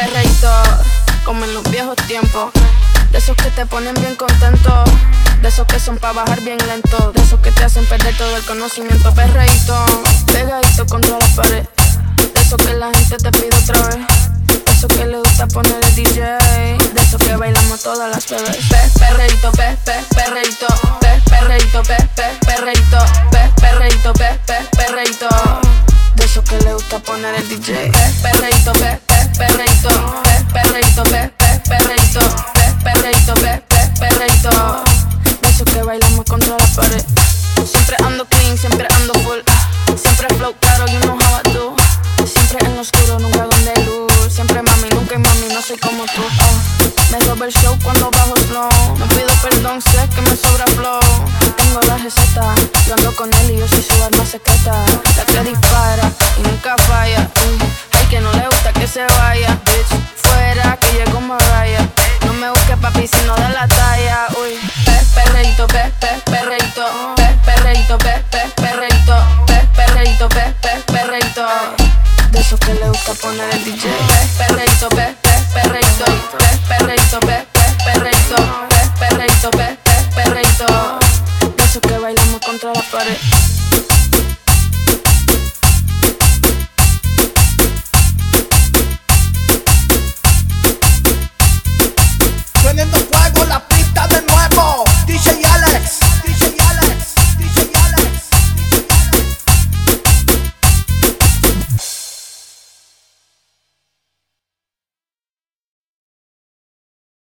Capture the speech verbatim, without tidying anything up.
perreíto, como en los viejos tiempos. De esos que te ponen bien contento, de esos que son pa' bajar bien lento, de esos que te hacen perder todo el conocimiento. Perreíto, pegadito contra la pared, de esos que la gente te pide otra vez, de esos que le gusta poner el D J, de esos que bailamos todas las bebés. Pe, perreíto, pe, pe, perreíto, pe, perreíto, pe, pe, perreíto, pe, perreíto, pe, pe, perreíto, de esos que le gusta poner el D J. Pe, perreíto, pe, pe, perreíto, pe, perreíto, pe, pe, perreíto, pe, perreíto, pe, pe, perreíto, de esos que bailamos contra la pared. Siempre ando clean, siempre ando full, siempre flow claro, you know how I do. Siempre en lo oscuro, nunca donde hay luz. Siempre mami, nunca hay mami, no soy como tú. uh. Me roba el show cuando